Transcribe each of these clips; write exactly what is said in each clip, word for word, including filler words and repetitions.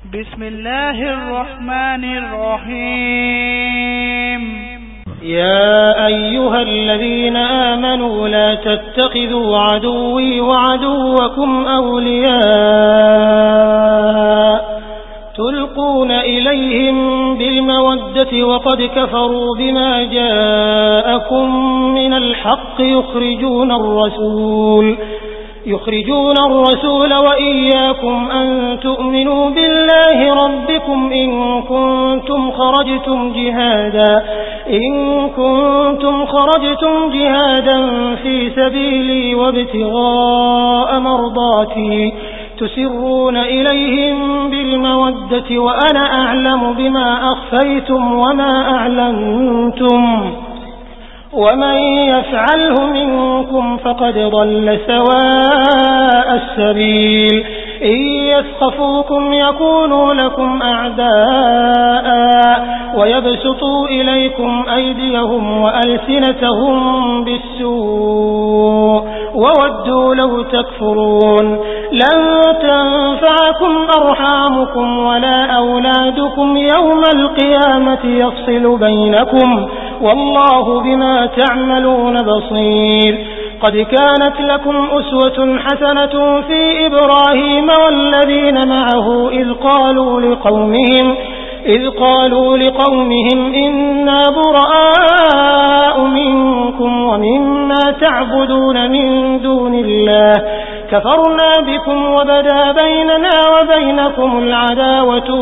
بسم الله الرحمن الرحيم. يا أيها الذين آمنوا لا تتخذوا عدوي وعدوكم أولياء تلقون إليهم بالمودة وقد كفروا بما جاءكم من الحق يخرجون الرسول يخرجون الرسول وإياكم أن تؤمنوا بالله ربكم إن كنتم خرجتم جهادا إن كنتم خرجتم جهادا في سبيلي وابتغاء مرضاتي تسرون إليهم بالمودة وأنا أعلم بما أخفيتم وما أعلنتم ومن يفعله منكم فقد ضل سواء السبيل إن يثقفوكم يكونوا لكم أعداء ويبسطوا إليكم أيديهم وألسنتهم بالسوء وودوا لو تكفرون لن تنفعكم أرحامكم ولا أولادكم يوم القيامة يفصل بينكم والله بما تعملون بصير. قد كانت لكم أسوة حسنة في إبراهيم والذين معه إذ قالوا لقومهم إذ قالوا لقومهم إنا براء منكم ومما تعبدون من دون الله كفرنا بكم وبدا بيننا وبينكم العداوة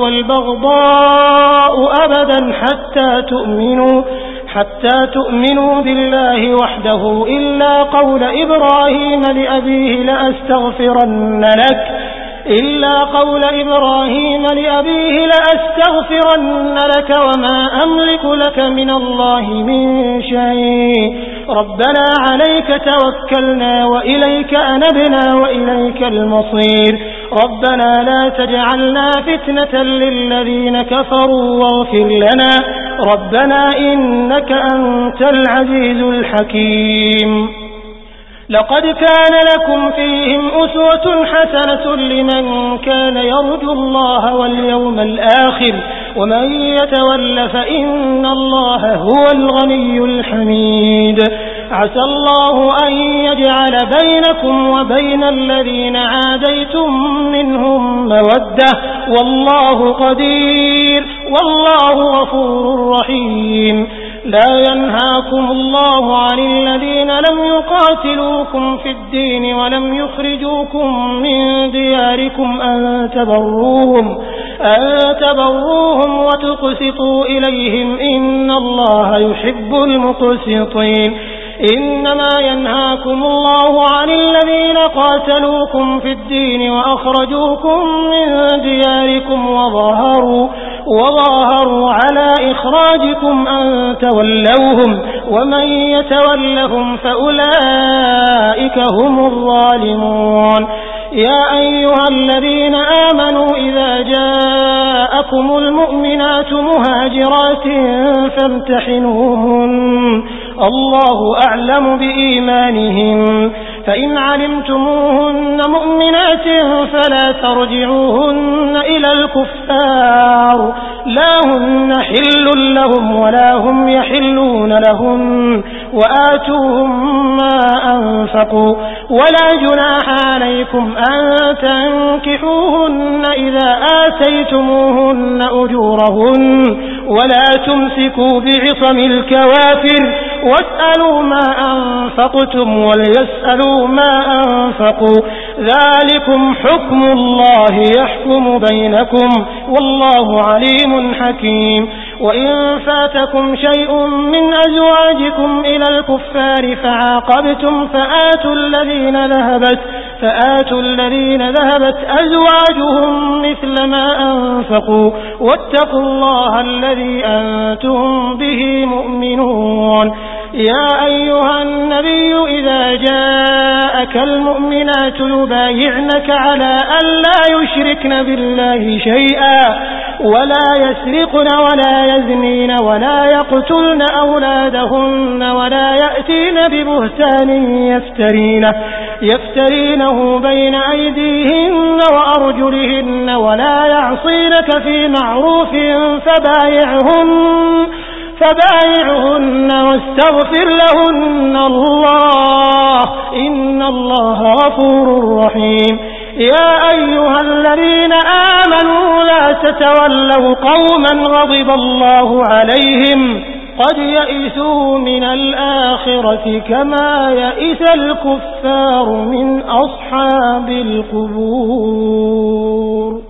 والبغضاء أبدا حتى تؤمنوا حتى تؤمنوا بالله وحده إلا قول إبراهيم لأبيه لأستغفرن لك إلا قول إبراهيم لأبيه لأستغفرن لك وما أملك لك من الله من شيء ربنا عليك توكلنا وإليك أنبنا وإليك المصير ربنا لا تجعلنا فتنة للذين كفروا واغفر لنا ربنا إنك أنت العزيز الحكيم. لقد كان لكم فيهم أسوة حسنة لمن كان يرجو الله واليوم الآخر ومن يتول فإن الله هو الغني الحميد. عسى الله أن يجعل بينكم وبين الذين عاديتم منهم مودة والله قدير والله غفور رحيم. لا ينهاكم الله عن الذين لم يقاتلوكم في الدين ولم يخرجوكم من دياركم أن تبروهم, أن تبروهم وتقسطوا إليهم إن الله يحب المقسطين. إنما ينهاكم الله عن الذين قاتلوكم في الدين وأخرجوكم من دياركم وظاهروا, وظاهروا على إخراجكم أن تولوهم ومن يتولهم فأولئك هم الظالمون. يا أيها الذين آمنوا إذا جاءكم المؤمنات مهاجرات فامتحنوهن الله أعلم بإيمانهم فإن علمتموهن مؤمنات فلا ترجعوهن إلى الكفار لا هن حل لهم ولا هم يحلون لهم وآتوهم ما أنفقوا ولا جناح عليكم أن تنكحوهن إذا آتيتموهن أجورهن ولا تمسكوا بعصم الكوافر واسألوا ما أنفقتم وليسألوا ما أنفقوا ذلكم حكم الله يحكم بينكم والله عليم حكيم. وإن فاتكم شيء من أزواجكم إلى الكفار فعاقبتم فآتوا الذين ذهبت فآتوا الذين ذهبت أزواجهم مثل ما أنفقوا واتقوا الله الذي أنتم به مؤمنون. يا أيها النبي إذا جاءك المؤمنات يبايعنك على أن لا يشركن بالله شيئا ولا يسرقن ولا يزنين ولا يقتلن أولادهن ولا يأتين ببهتان يفترينه, يفترينه بين أيديهن وأرجلهن ولا يعصينك في معروف فبايعهن, فبايعهن واستغفر لهن الله إن الله غفور رحيم. يا أيها الذين آمنوا لا تتولوا قوما غضب الله عليهم قد يئسوا من الآخرة كما يئس الكفار من أصحاب القبور.